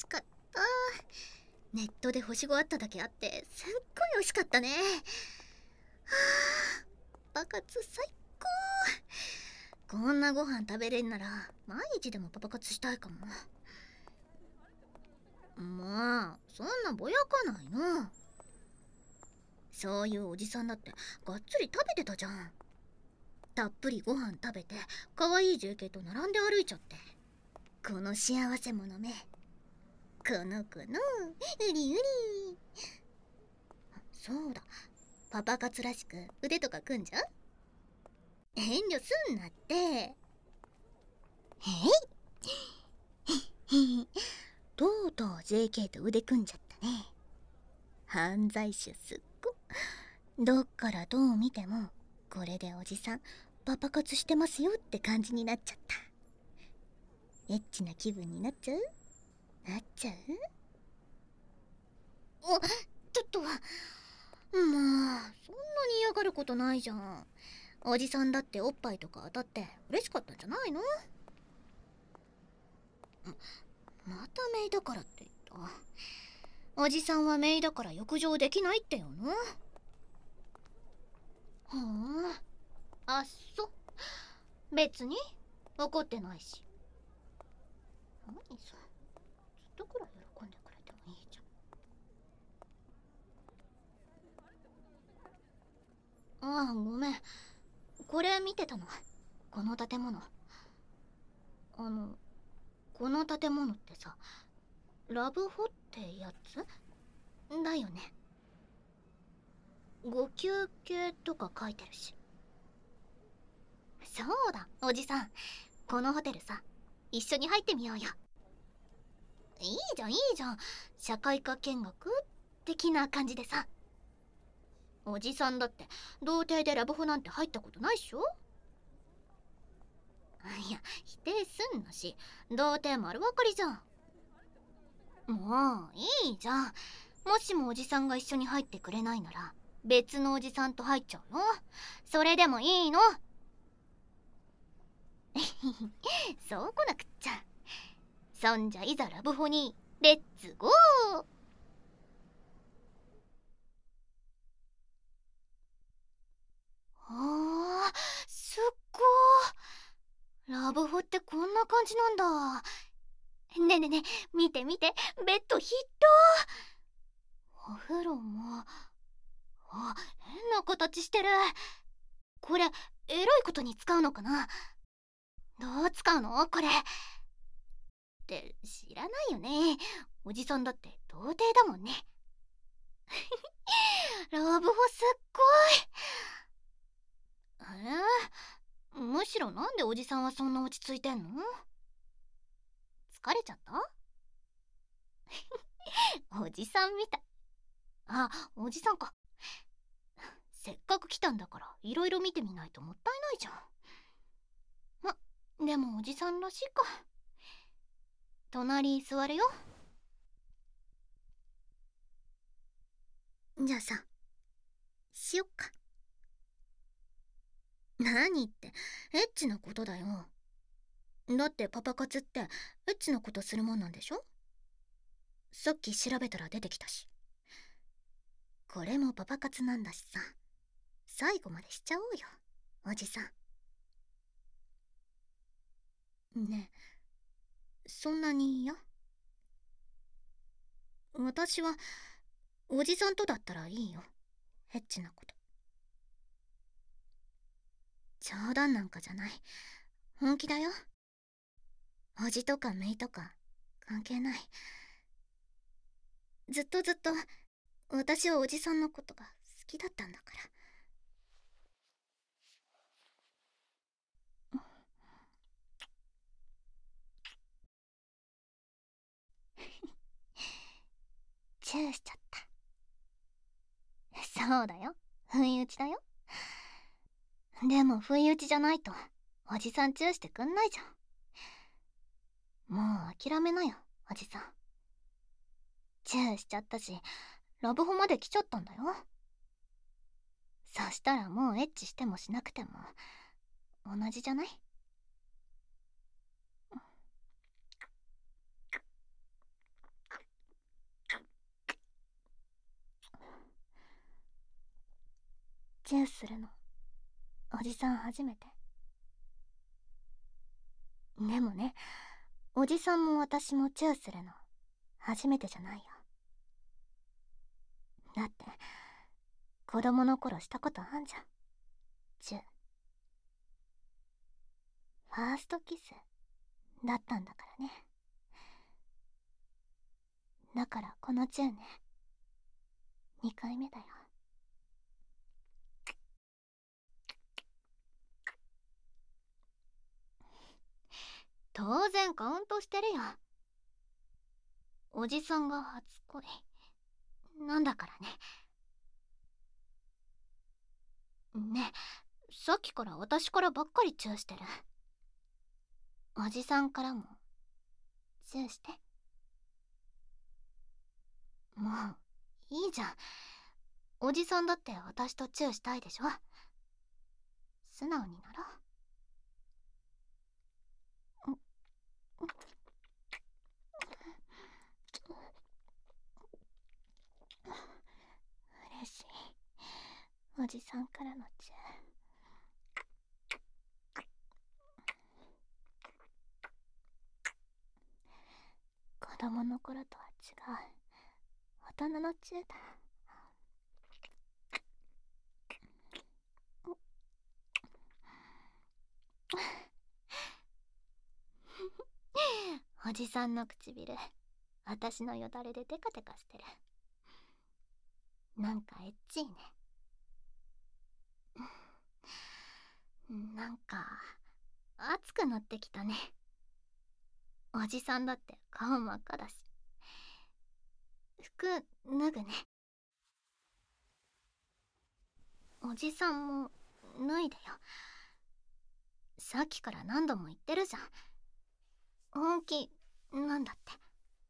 しかった。ネットで星5あっただけあってすっごい美味しかったね。はあ、パパ活最高。こんなご飯食べれんなら毎日でもパパ活したいかも。まあそんなぼやかないの。そういうおじさんだってがっつり食べてたじゃん。たっぷりご飯食べて可愛い JK と並んで歩いちゃって、この幸せ者め、この子のうりうり。そうだ、パパ活らしく腕とか組んじゃう？遠慮すんなって。へいとうとう JK と腕組んじゃったね。犯罪者すっご。どっからどう見てもこれでおじさんパパ活してますよって感じになっちゃった。エッチな気分になっちゃう？なっちゃう？お、ちょっと、まあそんなに嫌がることないじゃん。おじさんだっておっぱいとか当たって嬉しかったんじゃないの？またメイだからって言った。おじさんはメイだから浴場できないってよの。はあ、あっそ。別に怒ってないし。何さ、ちょっとくらい喜んでくれてもいいじゃん。ああ、ごめん。これ見てたの。この建物。この建物ってさ、ラブホってやつだよね。ご休憩とか書いてるし。そうだ、おじさん。このホテルさ、一緒に入ってみようよ。いいじゃん、いいじゃん。社会科見学的な感じでさ。おじさんだって童貞でラブホなんて入ったことないっしょ？いや、否定すんなし、童貞丸分かりじゃん。もういいじゃん。もしもおじさんが一緒に入ってくれないなら別のおじさんと入っちゃうの。それでもいいの？そうこなくっちゃ。そんじゃいざラブホにレッツゴー。あー、すっごー。ラブホってこんな感じなんだ。ねえねえねえ、見て見て、ベッド広。お風呂も、あ、変な形してる。これエロいことに使うのかな？どう使うのこれって知らないよね。おじさんだって童貞だもんね。ラブホすっごい。むしろなんでおじさんはそんな落ち着いてんの？疲れちゃった？おじさんみたい。あ、おじさんか。せっかく来たんだからいろいろ見てみないともったいないじゃん。でもおじさんらしいか。隣座るよ。じゃあさ、しよっか。何ってエッチなことだよ。だってパパ活ってエッチなことするもんなんでしょ？さっき調べたら出てきたし。これもパパ活なんだしさ、最後までしちゃおうよ、おじさん。ねえ、そんなに嫌？私はおじさんとだったらいいよ、エッチなこと。冗談なんかじゃない、本気だよ。おじとかメイとか関係ない。ずっとずっと私はおじさんのことが好きだったんだから。チューしちゃった。そうだよ、不意打ちだよ。でも不意打ちじゃないとおじさんチューしてくんないじゃん。もう諦めなよ、おじさん。チューしちゃったし、ラブホまで来ちゃったんだよ。そしたらもうエッチしてもしなくても同じじゃない？ チューするのおじさん初めて。でもね、おじさんも私もチューするの初めてじゃないよ。だって子供の頃したことあんじゃん、チュー。ファーストキスだったんだからね。だからこのチューね、2回目だよ。当然カウントしてるよ。おじさんが初恋なんだからね。ねえ、さっきから私からばっかりチューしてる。おじさんからもチューして。もういいじゃん。おじさんだって私とチューしたいでしょ。素直になろう。嬉しい。おじさんからのチュー。子供の頃とは違う大人のチューだ。おじさんの唇、私のよだれでテカテカしてる。なんかエッチいね。なんか熱くなってきたね。おじさんだって顔真っ赤だし。服脱ぐね。おじさんも脱いでよ。さっきから何度も言ってるじゃん。本気なんだって。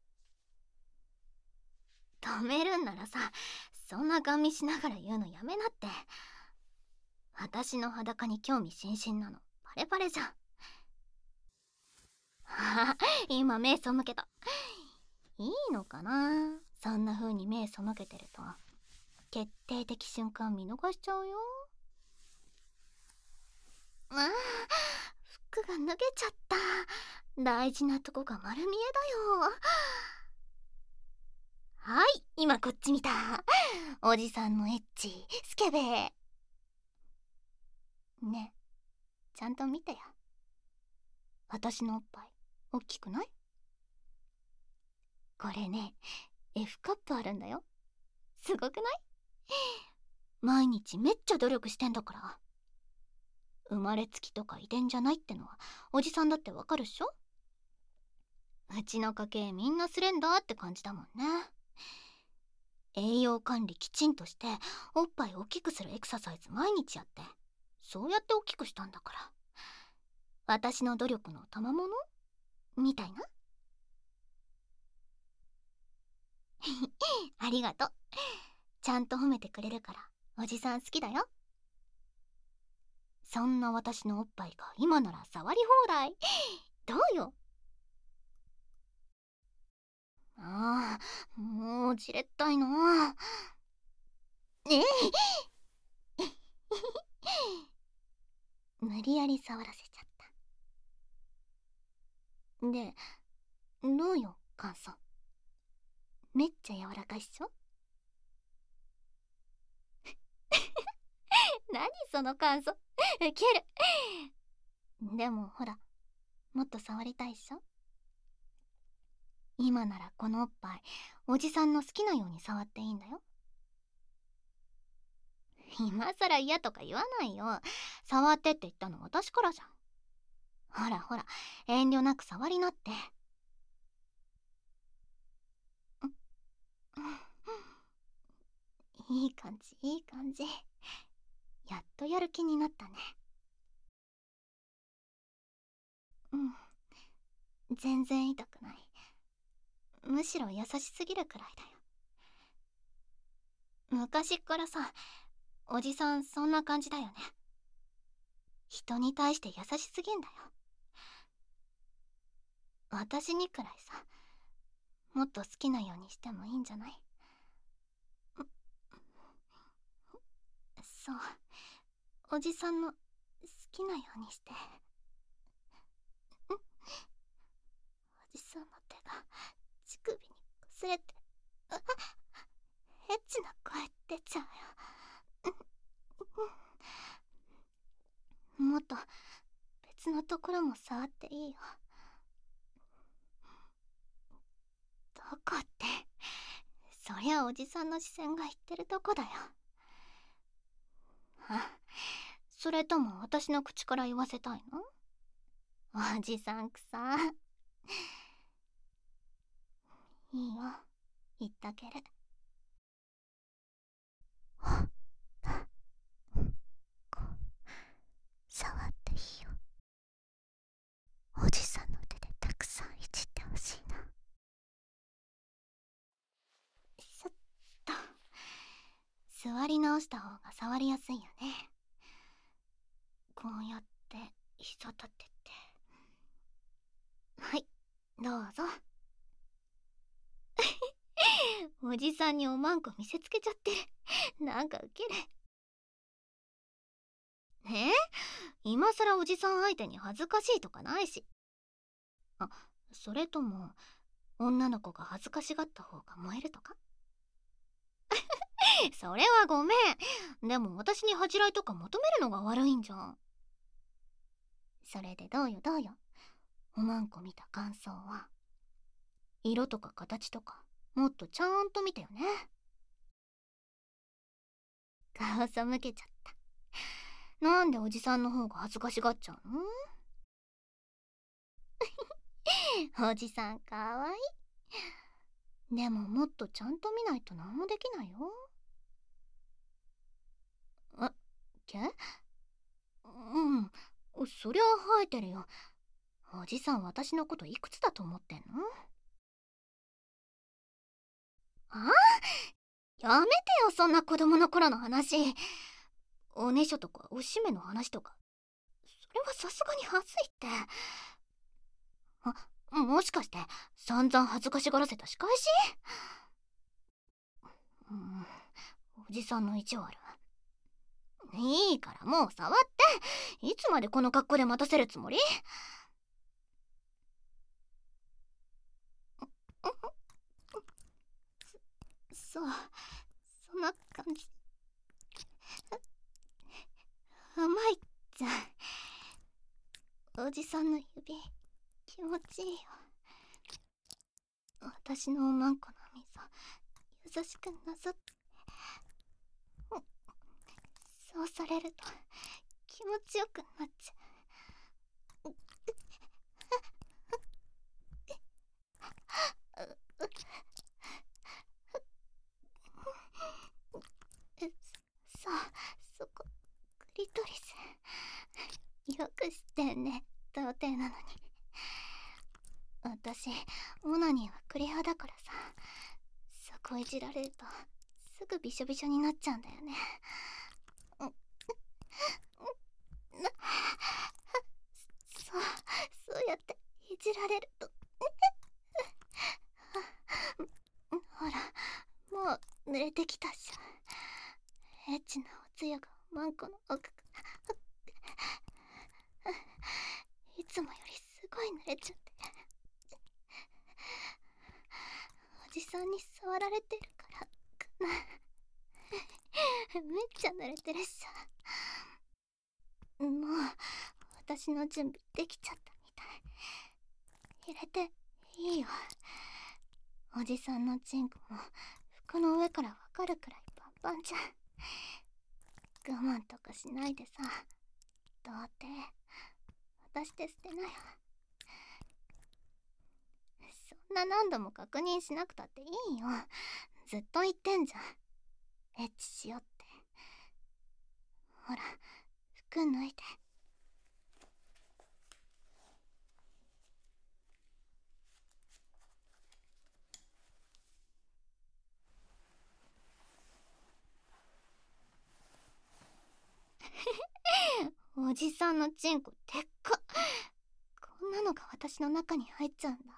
止めるんならさ、そんなガン見しながら言うのやめなって。私の裸に興味津々なのバレバレじゃん。今目背けた。いいのかな、そんな風に目背けてると決定的瞬間見逃しちゃうよ。ああ、服が脱げちゃった。大事なとこが丸見えだよ。はい、今こっち見た。おじさんのエッチスケベねえ、ちゃんと見てよ。私のおっぱい大きくない？これね、F カップあるんだよ。すごくない？毎日めっちゃ努力してんだから。生まれつきとか遺伝じゃないってのはおじさんだってわかるっしょ。うちの家系みんなスレンダーって感じだもんね。栄養管理きちんとしておっぱい大きくするエクササイズ毎日やって、そうやって大きくしたんだから。私の努力の賜物みたいな。ありがとう。ちゃんと褒めてくれるからおじさん好きだよ。そんな私のおっぱいが今なら触り放題。どうよ。ああ、もうじれったいな。ええ無理やり触らせちゃった。で、どうよ、感想。めっちゃ柔らかいっしょ。何その感想。ウケる。でもほら、もっと触りたいっしょ。今ならこのおっぱいおじさんの好きなように触っていいんだよ。今さら嫌とか言わないよ。触ってって言ったの私からじゃん。ほらほら、遠慮なく触りなって。いい感じいい感じ。やっとやる気になったね。うん、全然痛くない。むしろ優しすぎるくらいだよ。昔っからさ、おじさんそんな感じだよね。人に対して優しすぎんだよ。私にくらいさ、もっと好きなようにしてもいいんじゃない？そう、 おじさんの好きなようにして。おじさんの手が乳首に擦れて、エッチな声出ちゃうよ。もっと別のところも触っていいよ。どこって、そりゃおじさんの視線が言ってるとこだよ。それとも私の口から言わせたいの？おじさんくさ。いいよ、言ってあげる。こう触っていいよ。おじさんの手でたくさんいじってほしいな。そっと座り直した方が触りやすいよね。こうやって膝立てて。はい、どうぞ。おじさんにおまんこ見せつけちゃってる。なんかウケる。今さらおじさん相手に恥ずかしいとかないし。あ、それとも女の子が恥ずかしがった方が燃えるとか？それはごめん。でも私に恥じらいとか求めるのが悪いんじゃん。それでどうよどうよ。おまんこ見た感想は？色とか形とかもっとちゃんと見てよね。顔背けちゃった。なんでおじさんの方が恥ずかしがっちゃうの？おじさんかわいい。でももっとちゃんと見ないと何もできないよ。うん、そりゃ生えてるよ。おじさん私のこといくつだと思ってんの？やめてよ、そんな子供の頃の話。おねしょとかおしめの話とか、それはさすがに恥ずいって。もしかして散々恥ずかしがらせた仕返し？おじさんの意地悪。いいからもう触って。いつまでこの格好で待たせるつもり？そんな感じ。甘いじゃん。おじさんの指気持ちいいよ。私のおまんこの溝優しくなぞって。そうされると気持ちよくなっちゃう。さあ、そこクリトリスよく知ってんね。童貞なのに。私オナニーはクリアだからさ、そこいじられるとすぐびしょびしょになっちゃうんだよね。そうやっていじられるとほら、もう濡れてきたし。エッチなおつゆがマンコの奥からいつもよりすごい濡れちゃって。おじさんに触られてるからかな。めっちゃ濡れてるっしょ。もう私の準備できちゃったみたい。入れていいよ。おじさんのチンコも服の上からわかるくらいパンパンじゃん。我慢とかしないでさ。童貞渡して捨てなよ。そんな何度も確認しなくたっていいよ。ずっと言ってんじゃん、エッチしよって。ほら、服脱いで。おじさんのチンコでっか。こんなのが私の中に入っちゃうんだ。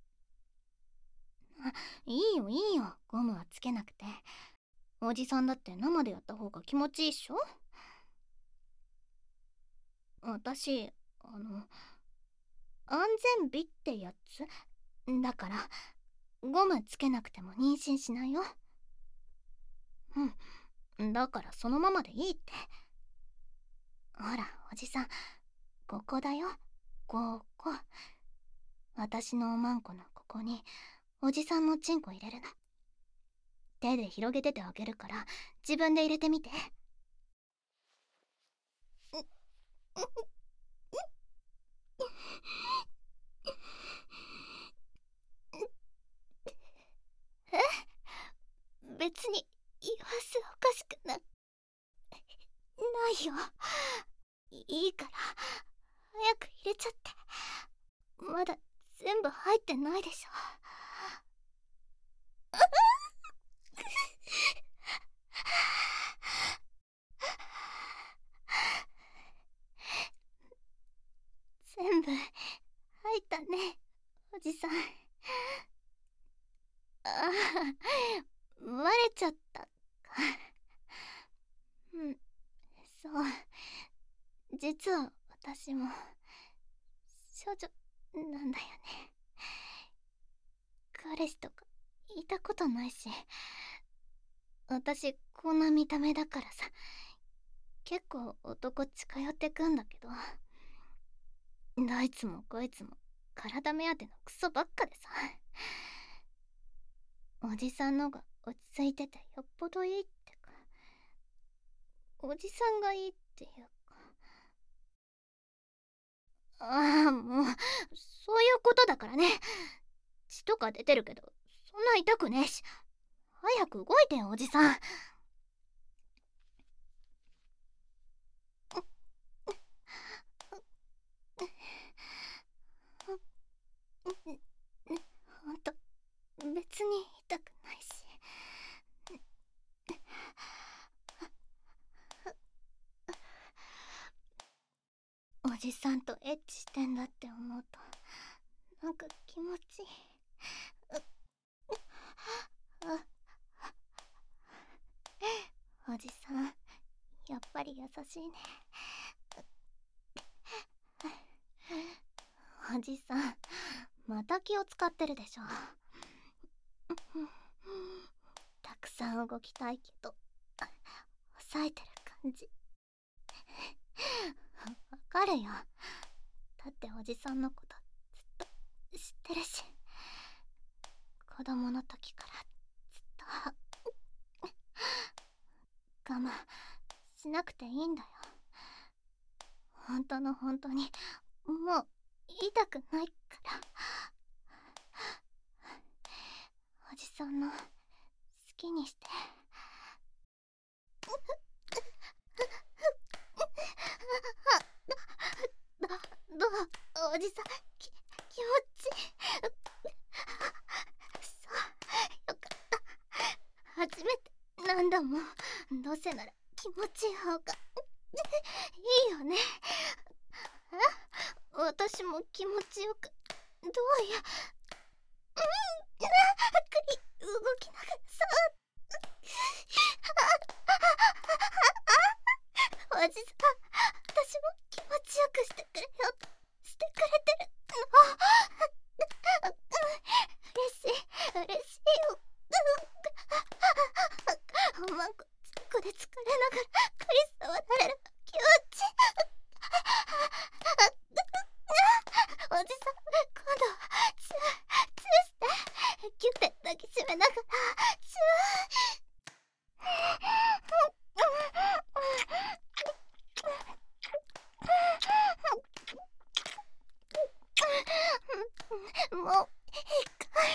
いいよいいよ、ゴムはつけなくて。おじさんだって生でやった方が気持ちいいっしょ。 私、安全備ってやつだから、ゴムつけなくても妊娠しないよ。だからそのままでいいって。ほら、おじさん、ここだよ。ここ。私のおまんこのここに、おじさんのチンコ入れるの。手で広げててあげるから、自分で入れてみて。別に様子おかしくないよ。いいから早く入れちゃって。まだ全部入ってないでしょ。全部入ったね、おじさん。ああ、バレちゃったか。そう。実は私も少女なんだよね。彼氏とかいたことないし、私こんな見た目だからさ、結構男近寄ってくんだけど、どいつもこいつも体目当てのクソばっかでさ。おじさんのが落ち着いててよっぽどいいってか、おじさんがいいっていうか。ああ、もうそういうことだからね。血とか出てるけどそんな痛くねえし。早く動いてよ、おじさん。ほんと別に痛くないし。おじさんとエッチしてんだって思うとなんか気持ちいい。おじさんやっぱり優しいね。おじさんまた気を使ってるでしょ。たくさん動きたいけど抑えてる感じわかるよ。だっておじさんのことずっと知ってるし、子供の時からずっと我慢しなくていいんだよ。本当の本当にもう痛くないから。おじさんの好きにして。どうおじさん気持ちいい。そうよかった。初めてなんだもん。どうせなら気持ちいい方がいいよね。私も気持ちよくどうや動きながらさ。おじさん私も気持ちよくしてくれよしてくれてるの。嬉しいよ。おまんここで疲れながらカリス触られる気持ちいい。おじさん今度はチューしてギュッて抱きしめながらチュー。もう一回。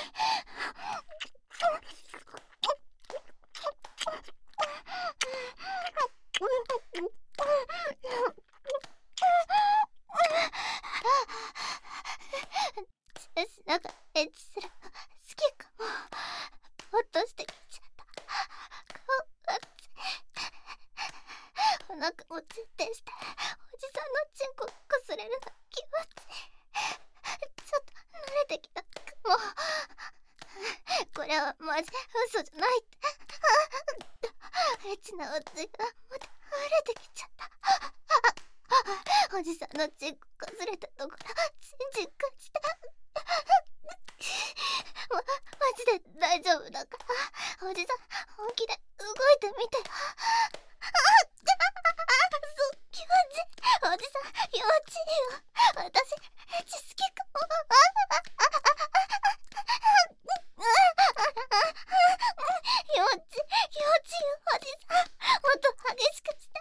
なんかエッチする好きかも。ほっとしてきちゃった。顔熱い。お腹もつってしておじさんのチンコこすれるの気持ちいい。ちょっと慣れてきたかも。これはマジ嘘じゃないって。エッチなおつゆがまた溢れてきちゃった。 おじさんのチンコかすれたところチンチン感じた。マジで大丈夫だから、おじさん本気で動いてみてよ。気持ちいい。おじさん幼稚園よ。私エッチ好きかも。幼稚よおじさん、もっと激しくして。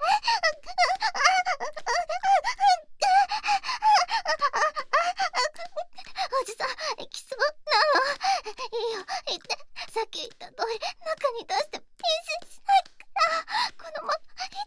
おじさんキスもなの。いいよ言って。さっき言った通り中に出しても妊娠しないからこのまま言って。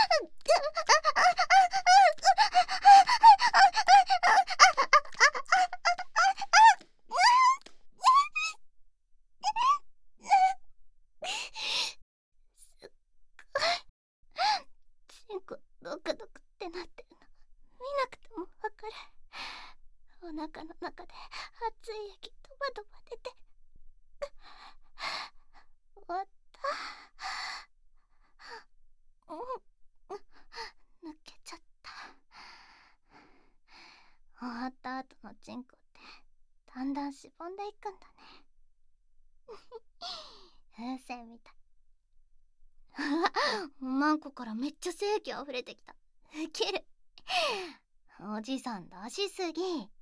チンコドクドクってなってるの見なくてもわかる。お腹の中で熱い液ドバドバ出て終わった。抜けちゃった。終わった後のチンコってだんだんしぼんでいくんだね。風船みたい。おまんこからめっちゃ精液溢れてきた。ウケる。おじさん出しすぎ。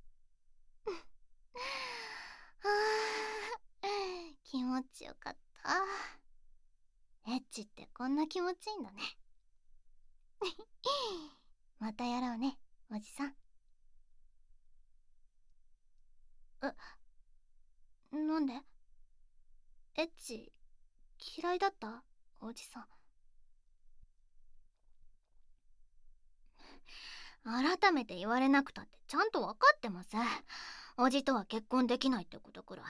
気持ちよかった。エッチってこんな気持ちいいんだね。またやろうねおじさん。なんで？エッチ嫌いだったおじさん。改めて言われなくたってちゃんと分かってます。おじとは結婚できないってことくらい。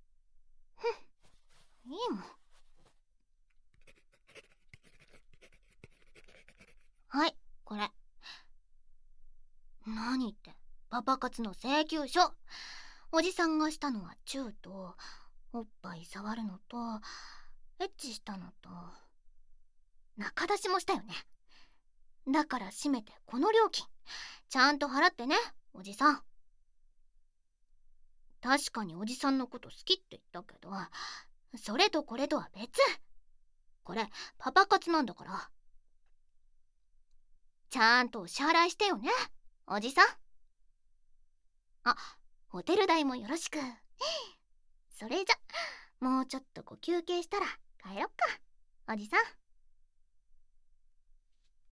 いいもん。はい、これ。何ってパパ活の請求書。おじさんがしたのはチューとおっぱい触るのとエッチしたのと中出しもしたよね。だから締めてこの料金ちゃんと払ってねおじさん。確かにおじさんのこと好きって言ったけど、それとこれとは別。これパパ活なんだから。ちゃんとお支払いしてよねおじさん。あ、ホテル代もよろしく。それじゃもうちょっとご休憩したら帰ろっかおじさん。